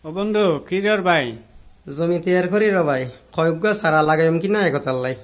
ও বন্ধু কি রে ভাই? জমি তৈয়ার করি র ভাই, কয়েক সারা লাগাইম কিনা একতার লাই।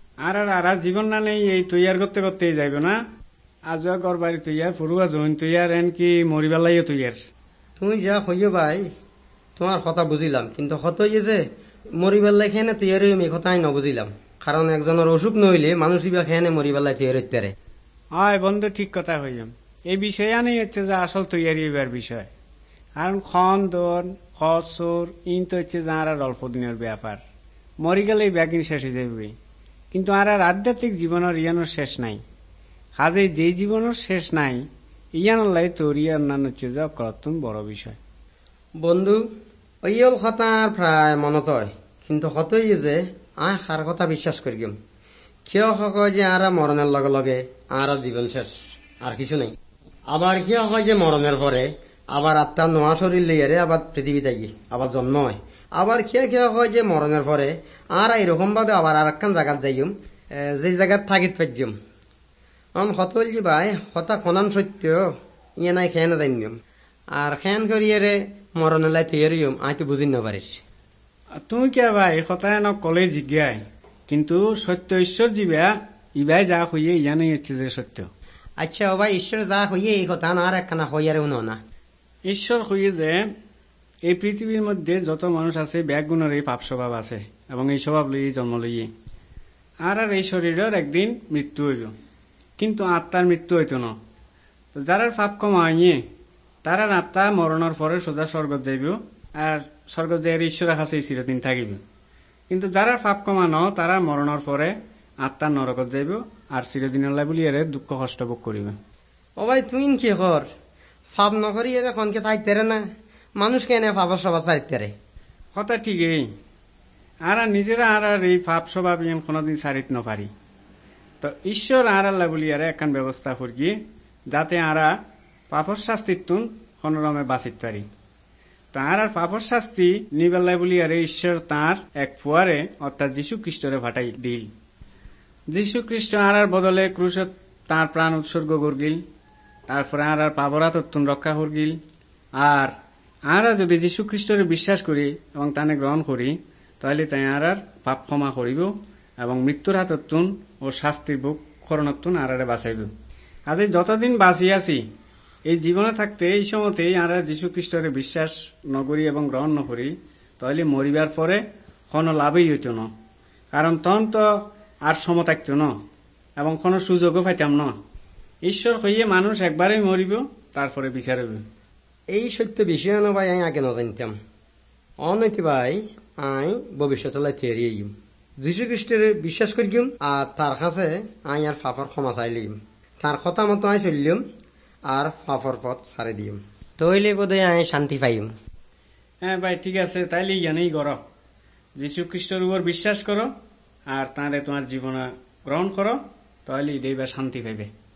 আর জীবন না নেই, এই তৈয়ার করতে করতেই যাইব না। আজ ঘর বাড়ি তৈয়ার, ফুরুয়া জমিন তৈয়ার, এন কি মরিবেলাইও তৈয়ার। তুমি যা হইও ভাই, তোমার কথা বুঝিলাম, কিন্তু হত যে মরিবেল্লাই খেয়ে তৈয়ার হইম এই কথা আমি নবুঝিলাম। কারণ একজনের অসুখ নইলে মানুষ ইবা খেয়ে মরিবেল্লাই তৈয়ার হইতে। হয় বন্ধু, ঠিক কথা হইম। এই বিষয় আনেই হচ্ছে যে আসল তৈয়ারি হইবার বিষয়। কারণ খন দন খসর ইন তো হচ্ছে যে আর অল্প দিনের ব্যাপার, মরি গেলেই ব্যাগিন শেষ হয়ে যাবে। কিন্তু আর আধ্যাত্মিক জীবনের ইয়ানোর শেষ নাই। কাজে যে জীবনের শেষ নাই ইয়ানোর লাই তোর অন্যান্য হচ্ছে যে অকরত্তন বড় বিষয়। বন্ধু ওইল কথা আর প্রায় মনত হয়, কিন্তু হতই যে হার কথা বিশ্বাস করিম। কেউ কয় যে আর মরণের লগে লগে আর জীবন শেষ, আর কিছু নেই। আবার কেউ কয় যে মরণের পরে আবার আত্মার নোয়া শরীর লইয়ারে আবার পৃথিবী থাকি আবার জন্ম হয়। আবার কেউ কয় যে মরণের পরে আর এরকম ভাবে আবার আর একখান জায়গাত যাইম, যে জায়গাত থাকিত পাইম। হত হইল যে ভাই হতা খনান সত্য ইয়ে নাই খেয়ে না জানিম। আর খেয়ান করিয়ারে মরণের লাই তৈয়ারিম আই তো বুঝি না পারিস। তুমি কে ভাই কথা এন কলে জিজ্ঞাই, কিন্তু সত্য ঈশ্বর জীবা ইবাই যা হইয়ে ইয়ানই হচ্ছে যে সত্য। আচ্ছা ও ভাই, ঈশ্বর যা হইয়ে এই কথা আর একখানা হইয়ারে উনো না। ঈশ্বর হইয়ে যে এই পৃথিবীর মধ্যে যত মানুষ আছে ব্যাগ গুণের এই পাপ স্বভাব আছে, এবং এই স্বভাব লইয়ে জন্ম লইয়ে আর এই শরীরের একদিন মৃত্যু হইব, কিন্তু আত্মার মৃত্যু হইত না। তো যারা পাপ কমাইয়ে তারা আত্মা মরণের পরে সোজা স্বর্গত যাইব, আর স্বর্গত যাই ঈশ্বরের কাছে চিরদিন থাকিব। কিন্তু যারা পাপ কমানো তারা মরণের পরে আত্মার নরকত যাইব, আর চিরদিনের লাই বলি এর দুঃখ কষ্ট ভোগ করিবে। ও ভাই তুই কি কর, ফাপ নকরি এর কনকে থাকতে না মানুষ কেন ফাপর সবার চাইতে। কথা ঠিকই, আর নিজেরা আর এই পাপ স্বভাব ইয়ান কোনোদিন ছাড়িত নপারি। তো ঈশ্বর আর আল্লাহ বলি আর একখান ব্যবস্থা করি যাতে আরা পাপর শাস্তির তুন কোনরমে বাঁচিত পারি। তার আর পাপর শাস্তি নিবেল্লাই বলি আর ঈশ্বর তার এক ফুয়ারে অর্থাৎ যীশু খ্রিস্টরে ভাটাই দিল। যীশু খ্রিস্ট আর বদলে ক্রুশত তার প্রাণ উৎসর্গ করগিল, তারপরে আর পাপরা তত্তুন রক্ষা করগিল। আর যদি যীশু খ্রিস্টরে বিশ্বাস করি এবং তানে গ্রহণ করি, তাহলে তাই আর পাপ ক্ষমা করিব এবং মৃত্যুর হাতত্তুন ও শাস্তির বুক করণত্তুন আর বাঁচাইব। আজ যতদিন বাঁচি আছি এই জীবনে থাকতে এই সময়তেই আর যীশু খ্রিস্টরে বিশ্বাস নকরি এবং গ্রহণ নকরি, তাহলে মরিবার পরে কোনো লাভই হইত না। কারণ তখন তো আর সময় থাকতো না এবং কোনো সুযোগও পাইতাম না। ঈশ্বর হইয়ে মানুষ একবারই মরিব, তারপরে বিচার হইব। এই সত্য বিষয় না ভাই আমি আগে না জানতাম। অনৈতি ভাই আই ভবিষ্যতে লাই তৈরি হইম, যীশু খ্রিস্টের বিশ্বাস করিম, আর তার কাছে আই আর ফাফর ক্ষমা চাই লইম। তার কথা মতো আই চলিম আর ফাফর পথ ছাড়ে দিম, তইলে বোধহয় আই শান্তি পাইম। হ্যাঁ ভাই, ঠিক আছে, তাইলে জ্ঞানেই করো। যীশু খ্রিস্টের উপর বিশ্বাস করো আর তাঁরে তোমার জীবনে গ্রহণ করো, তাহলে এটাই বা শান্তি পাইবে।